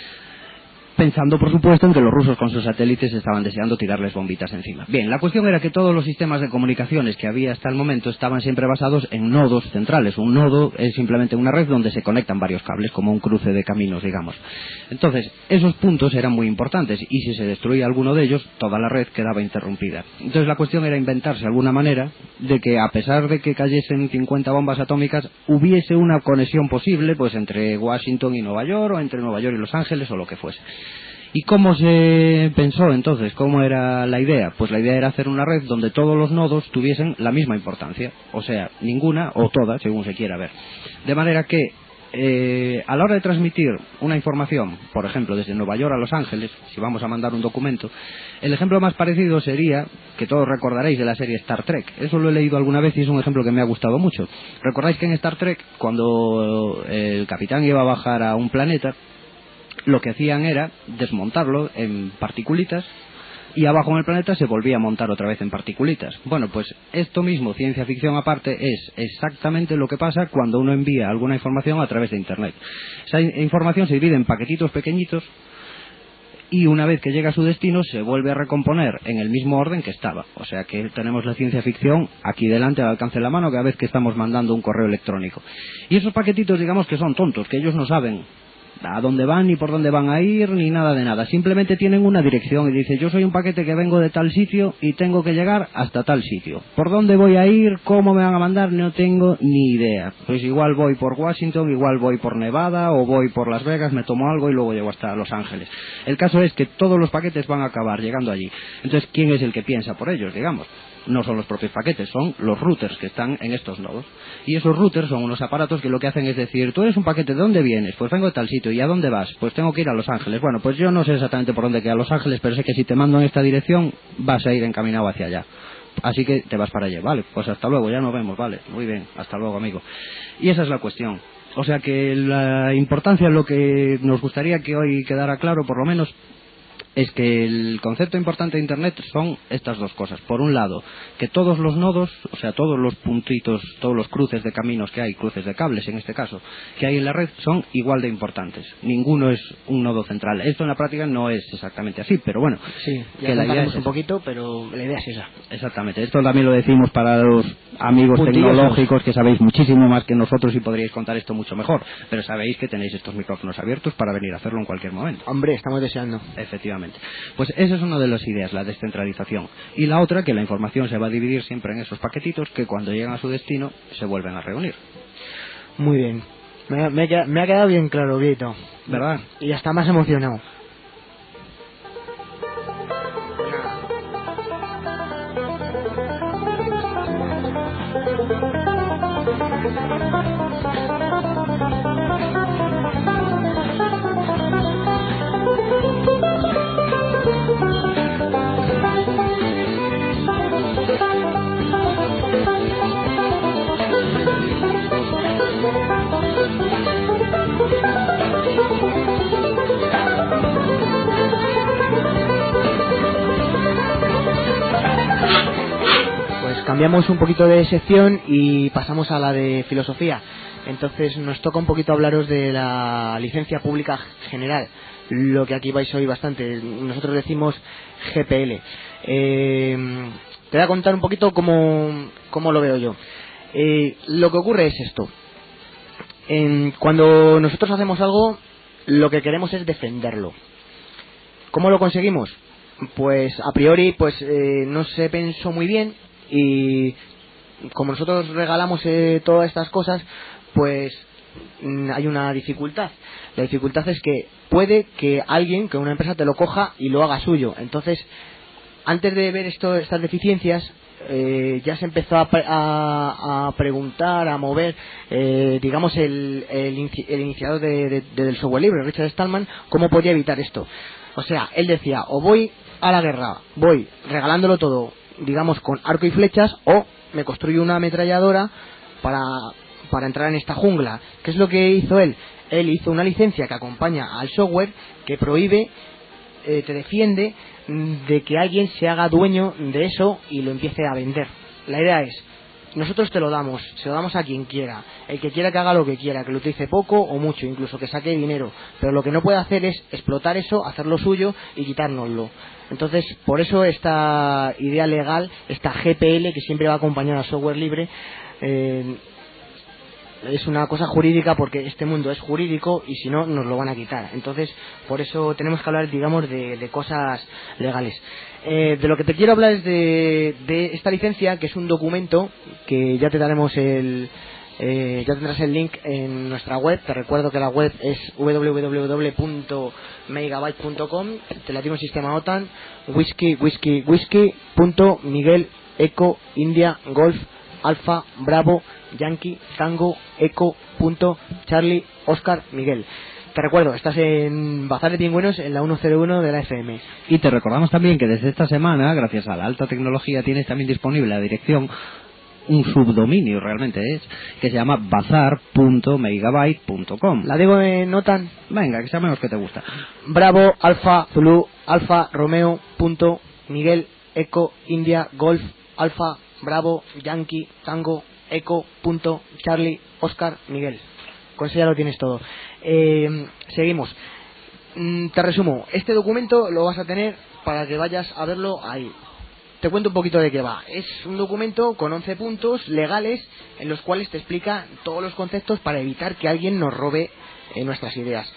Pensando, por supuesto, en que los rusos con sus satélites estaban deseando tirarles bombitas encima. Bien, la cuestión era que todos los sistemas de comunicaciones que había hasta el momento estaban siempre basados en nodos centrales. Un nodo es simplemente una red donde se conectan varios cables, como un cruce de caminos, digamos. Entonces, esos puntos eran muy importantes, y si se destruía alguno de ellos, toda la red quedaba interrumpida. Entonces, la cuestión era inventarse alguna manera de que, a pesar de que cayesen 50 bombas atómicas, hubiese una conexión posible, pues entre Washington y Nueva York, o entre Nueva York y Los Ángeles, o lo que fuese. ¿Y cómo se pensó entonces? ¿Cómo era la idea? Pues la idea era hacer una red donde todos los nodos tuviesen la misma importancia, o sea, ninguna o todas, según se quiera ver. De manera que a la hora de transmitir una información, por ejemplo, desde Nueva York a Los Ángeles, si vamos a mandar un documento, el ejemplo más parecido sería, que todos recordaréis de la serie Star Trek. Eso lo he leído alguna vez y es un ejemplo que me ha gustado mucho. ¿Recordáis que en Star Trek, cuando el capitán iba a bajar a un planeta, lo que hacían era desmontarlo en particulitas y abajo en el planeta se volvía a montar otra vez en particulitas? Bueno, pues esto mismo, ciencia ficción aparte, es exactamente lo que pasa cuando uno envía alguna información a través de Internet. Esa información se divide en paquetitos pequeñitos y una vez que llega a su destino se vuelve a recomponer en el mismo orden que estaba. O sea que tenemos la ciencia ficción aquí delante al alcance de la mano cada vez que estamos mandando un correo electrónico. Y esos paquetitos, digamos que son tontos, que ellos no saben a dónde van, ni por dónde van a ir, ni nada de nada. Simplemente tienen una dirección y dice: yo soy un paquete que vengo de tal sitio y tengo que llegar hasta tal sitio. ¿Por dónde voy a ir? ¿Cómo me van a mandar? No tengo ni idea. Pues igual voy por Washington, igual voy por Nevada, o voy por Las Vegas, me tomo algo y luego llego hasta Los Ángeles. El caso es que todos los paquetes van a acabar llegando allí. Entonces, ¿quién es el que piensa por ellos, digamos? No son los propios paquetes, son los routers que están en estos nodos. Y esos routers son unos aparatos que lo que hacen es decir: tú eres un paquete, ¿de dónde vienes? Pues vengo de tal sitio. ¿Y a dónde vas? Pues tengo que ir a Los Ángeles. Bueno, pues yo no sé exactamente por dónde queda Los Ángeles, pero sé que si te mando en esta dirección vas a ir encaminado hacia allá. Así que te vas para allá. Vale, pues hasta luego, ya nos vemos. Vale, muy bien, hasta luego, amigo. Y esa es la cuestión. O sea que la importancia, lo que nos gustaría que hoy quedara claro, por lo menos, es que el concepto importante de Internet son estas dos cosas. Por un lado, que todos los nodos, o sea, todos los puntitos, todos los cruces de caminos que hay, cruces de cables en este caso, que hay en la red, son igual de importantes. Ninguno es un nodo central. Esto en la práctica no es exactamente así, pero bueno. Sí, ya que la idea es un poquito, pero la idea es esa. Exactamente. Esto también lo decimos para los amigos tecnológicos, que sabéis muchísimo más que nosotros y podríais contar esto mucho mejor. Pero sabéis que tenéis estos micrófonos abiertos para venir a hacerlo en cualquier momento. Hombre, estamos deseando. Efectivamente. Pues esa es una de las ideas, la descentralización. Y la otra, que la información se va a dividir siempre en esos paquetitos que cuando llegan a su destino se vuelven a reunir. Muy bien. Me ha quedado bien claro, Vito. ¿Verdad? Y hasta más emocionado. Cambiamos un poquito de sección y pasamos a la de filosofía. Entonces nos toca un poquito hablaros de la licencia pública general, lo que aquí vais a oír bastante. Nosotros decimos GPL. Te voy a contar un poquito cómo lo veo yo. Lo que ocurre es esto. Cuando nosotros hacemos algo, lo que queremos es defenderlo. ¿Cómo lo conseguimos? Pues a priori no se pensó muy bien. Y como nosotros regalamos todas estas cosas, pues hay una dificultad. La dificultad es que puede que alguien, que una empresa te lo coja y lo haga suyo. Entonces, antes de ver estas deficiencias, ya se empezó a preguntar, a mover, digamos, el iniciador del software libre, Richard Stallman, cómo podía evitar esto. O sea, él decía, o voy a la guerra, voy regalándolo todo, digamos, con arco y flechas, o me construyo una ametralladora para entrar en esta jungla. ¿Qué es lo que hizo él? Él hizo una licencia que acompaña al software que prohíbe, te defiende de que alguien se haga dueño de eso y lo empiece a vender. La idea es, nosotros te lo damos, se lo damos a quien quiera, el que quiera que haga lo que quiera, que lo utilice poco o mucho, incluso que saque dinero, pero lo que no puede hacer es explotar eso, hacerlo suyo y quitárnoslo. Entonces, por eso esta idea legal, esta GPL, que siempre va acompañada al software libre, es una cosa jurídica, porque este mundo es jurídico y si no nos lo van a quitar. Entonces, por eso tenemos que hablar, digamos, de cosas legales. De lo que te quiero hablar es de esta licencia, que es un documento que ya te daremos ya tendrás el link en nuestra web. Te recuerdo que la web es www.megabyte.com, relativo sistema OTAN, whisky.miguel eco india golf alfa bravo yankee tango eco Charlie Oscar Miguel. Te recuerdo, estás en Bazar de Pingüinos, en la 101 de la FM. Y te recordamos también que desde esta semana, gracias a la alta tecnología, tienes también disponible la dirección, un subdominio realmente es, que se llama bazar.megabyte.com. ¿La digo en OTAN? Venga, que sea menos que te gusta. Bravo alfa Zulu alfa Romeo Miguel eco India Golf Alfa Bravo Yankee Tango Eco Charlie Oscar Miguel. Con eso ya lo tienes todo. Seguimos. Te resumo, este documento lo vas a tener para que vayas a verlo ahí. Te cuento un poquito de qué va. Es un documento con 11 puntos legales en los cuales te explica todos los conceptos para evitar que alguien nos robe nuestras ideas.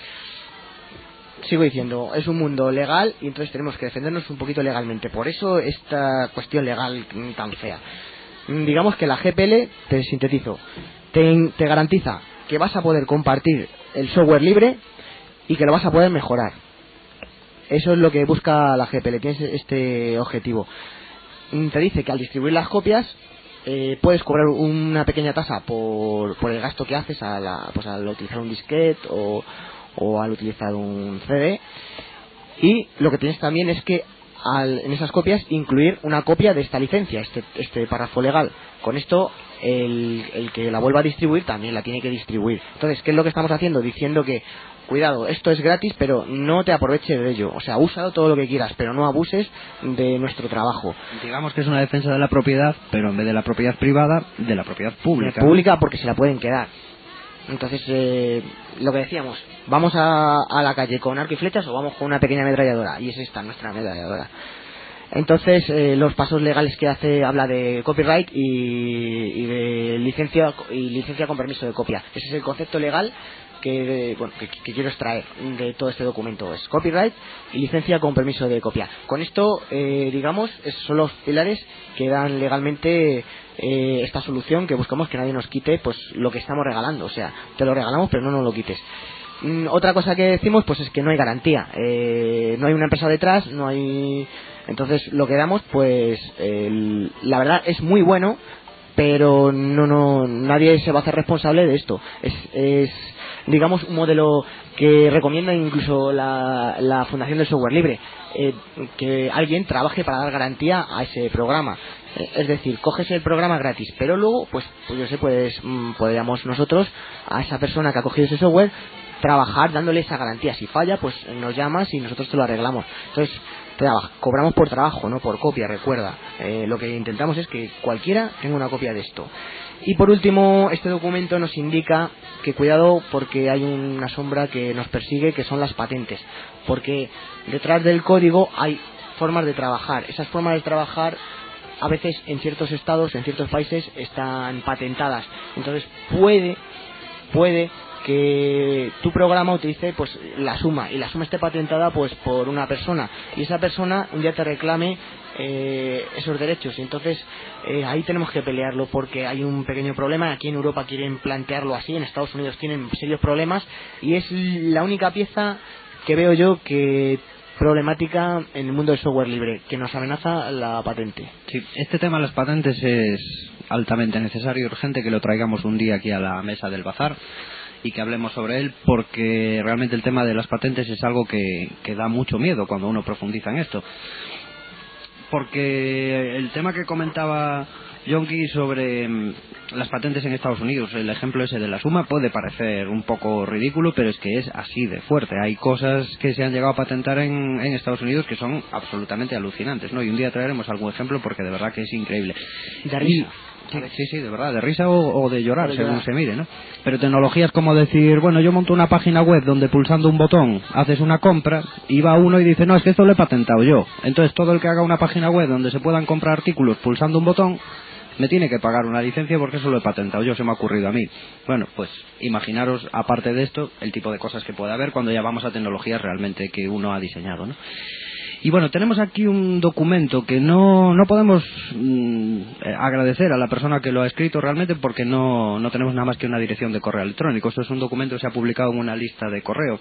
Sigo diciendo, es un mundo legal y entonces tenemos que defendernos un poquito legalmente. Por eso esta cuestión legal tan fea. Digamos que la GPL, te sintetizo, te garantiza que vas a poder compartir el software libre y que lo vas a poder mejorar. Eso es lo que busca la GPL, tienes este objetivo. Te dice que al distribuir las copias puedes cobrar una pequeña tasa por el gasto que haces al utilizar un disquete o al utilizar un CD. Y lo que tienes también es que en esas copias incluir una copia de esta licencia, este párrafo legal. Con esto el que la vuelva a distribuir también la tiene que distribuir. Entonces, ¿qué es lo que estamos haciendo? Diciendo que, cuidado, esto es gratis, pero no te aproveches de ello. O sea, úsalo todo lo que quieras, pero no abuses de nuestro trabajo. Digamos que es una defensa de la propiedad, pero en vez de la propiedad privada, de la propiedad pública. Pública, porque se la pueden quedar. Entonces, lo que decíamos, ¿vamos a la calle con arco y flechas o vamos con una pequeña ametralladora? Y es esta nuestra ametralladora. Entonces, los pasos legales que habla de copyright y de licencia con permiso de copia. Ese es el concepto legal que quiero extraer de todo este documento. Es copyright y licencia con permiso de copia. Con esto, digamos, son los pilares que dan legalmente esta solución, que buscamos que nadie nos quite pues lo que estamos regalando. O sea, te lo regalamos pero no nos lo quites. Otra cosa que decimos pues es que no hay garantía, no hay una empresa detrás, no hay. Entonces lo que damos pues la verdad es muy bueno, pero nadie se va a hacer responsable de esto. Es digamos un modelo que recomienda incluso la Fundación del Software Libre, que alguien trabaje para dar garantía a ese programa. Es decir, coges el programa gratis, pero luego pues yo sé, podríamos nosotros a esa persona que ha cogido ese software trabajar dándole esa garantía. Si falla, pues nos llamas y nosotros te lo arreglamos. Entonces cobramos por trabajo, no por copia, recuerda. Lo que intentamos es que cualquiera tenga una copia de esto. Y por último, este documento nos indica que cuidado, porque hay una sombra que nos persigue, que son las patentes. Porque detrás del código hay formas de trabajar. Esas formas de trabajar a veces en ciertos estados, en ciertos países están patentadas. Entonces puede que tu programa utilice pues la suma, y la suma esté patentada pues por una persona, y esa persona un día te reclame esos derechos. Y entonces ahí tenemos que pelearlo, porque hay un pequeño problema. Aquí en Europa quieren plantearlo así, en Estados Unidos tienen serios problemas, y es la única pieza que veo yo que problemática en el mundo del software libre, que nos amenaza la patente. Sí, este tema de las patentes es altamente necesario y urgente que lo traigamos un día aquí a la mesa del bazar y que hablemos sobre él, porque realmente el tema de las patentes es algo que da mucho miedo cuando uno profundiza en esto. Porque el tema que comentaba Yonki sobre las patentes en Estados Unidos, el ejemplo ese de la suma puede parecer un poco ridículo, pero es que es así de fuerte. Hay cosas que se han llegado a patentar en Estados Unidos que son absolutamente alucinantes, ¿no? Y un día traeremos algún ejemplo porque de verdad que es increíble. De risa. Sí, de verdad, de risa o de llorar, según se mire, ¿no? Pero tecnologías como decir, bueno, yo monto una página web donde pulsando un botón haces una compra, y va uno y dice, no, es que esto lo he patentado yo. Entonces todo el que haga una página web donde se puedan comprar artículos pulsando un botón me tiene que pagar una licencia porque eso lo he patentado yo, se me ha ocurrido a mí. Bueno, pues imaginaros, aparte de esto, el tipo de cosas que puede haber cuando ya vamos a tecnologías realmente que uno ha diseñado, ¿no? Y bueno, tenemos aquí un documento que no podemos agradecer a la persona que lo ha escrito realmente, porque no tenemos nada más que una dirección de correo electrónico. Esto es un documento que se ha publicado en una lista de correo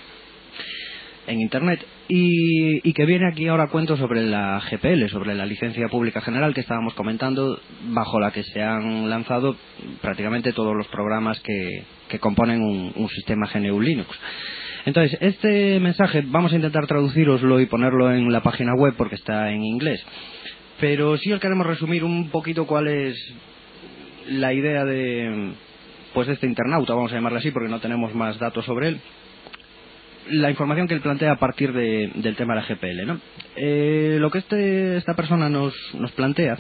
en Internet y que viene aquí ahora a cuento sobre la GPL, sobre la licencia pública general que estábamos comentando, bajo la que se han lanzado prácticamente todos los programas que componen un sistema GNU Linux. Entonces, este mensaje vamos a intentar traduciroslo y ponerlo en la página web porque está en inglés. Pero sí os queremos resumir un poquito cuál es la idea de este internauta, vamos a llamarle así porque no tenemos más datos sobre él. La información que él plantea a partir del tema de la GPL, ¿no? Lo que esta persona nos plantea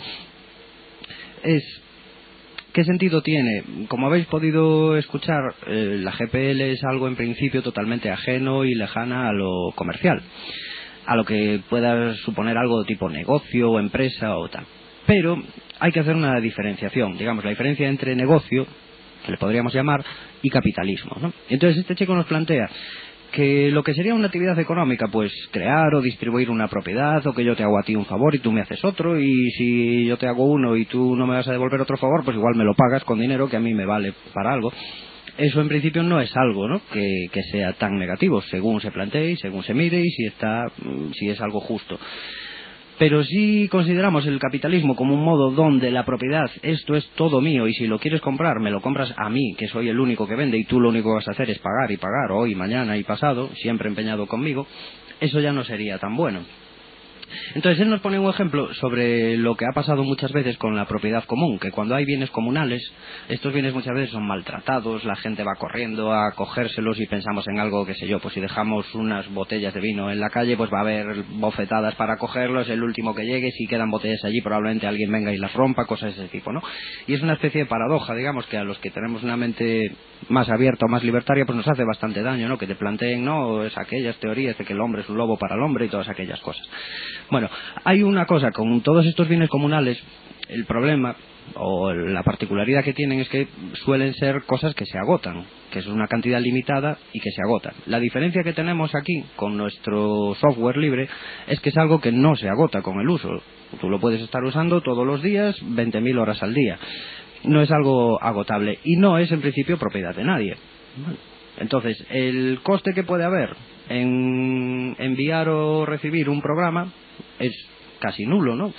es ¿qué sentido tiene? Como habéis podido escuchar, la GPL es algo en principio totalmente ajeno y lejana a lo comercial, a lo que pueda suponer algo de tipo negocio o empresa o tal. Pero hay que hacer una diferenciación, digamos, la diferencia entre negocio, que le podríamos llamar, y capitalismo, ¿no? Entonces este chico nos plantea que lo que sería una actividad económica, pues crear o distribuir una propiedad, o que yo te hago a ti un favor y tú me haces otro, y si yo te hago uno y tú no me vas a devolver otro favor, pues igual me lo pagas con dinero que a mí me vale para algo. Eso en principio no es algo, ¿no?, que sea tan negativo, según se plantee y según se mire y si es algo justo. Pero si consideramos el capitalismo como un modo donde la propiedad, esto es todo mío, y si lo quieres comprar, me lo compras a mí, que soy el único que vende, y tú lo único que vas a hacer es pagar y pagar, hoy, mañana y pasado, siempre empeñado conmigo, eso ya no sería tan bueno. Entonces él nos pone un ejemplo sobre lo que ha pasado muchas veces con la propiedad común, que cuando hay bienes comunales, estos bienes muchas veces son maltratados, la gente va corriendo a cogérselos y pensamos en algo, qué sé yo, pues si dejamos unas botellas de vino en la calle, pues va a haber bofetadas para cogerlos, el último que llegue, si quedan botellas allí probablemente alguien venga y las rompa, cosas de ese tipo, ¿no? Y es una especie de paradoja, digamos, que a los que tenemos una mente más abierta o más libertaria, pues nos hace bastante daño, ¿no? Que te planteen, no, es aquellas teorías de que el hombre es un lobo para el hombre y todas aquellas cosas. Bueno, hay una cosa, con todos estos bienes comunales, el problema o la particularidad que tienen es que suelen ser cosas que se agotan, que es una cantidad limitada y que se agotan. La diferencia que tenemos aquí con nuestro software libre es que es algo que no se agota con el uso. Tú lo puedes estar usando todos los días, 20.000 horas al día. No es algo agotable y no es en principio propiedad de nadie. Entonces, el coste que puede haber en enviar o recibir un programa es casi nulo, ¿no?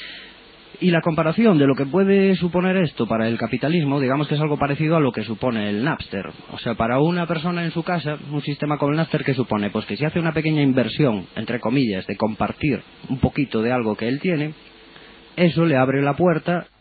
Y la comparación de lo que puede suponer esto para el capitalismo, digamos que es algo parecido a lo que supone el Napster. O sea, para una persona en su casa, un sistema como el Napster, ¿qué supone? Pues que si hace una pequeña inversión, entre comillas, de compartir un poquito de algo que él tiene, eso le abre la puerta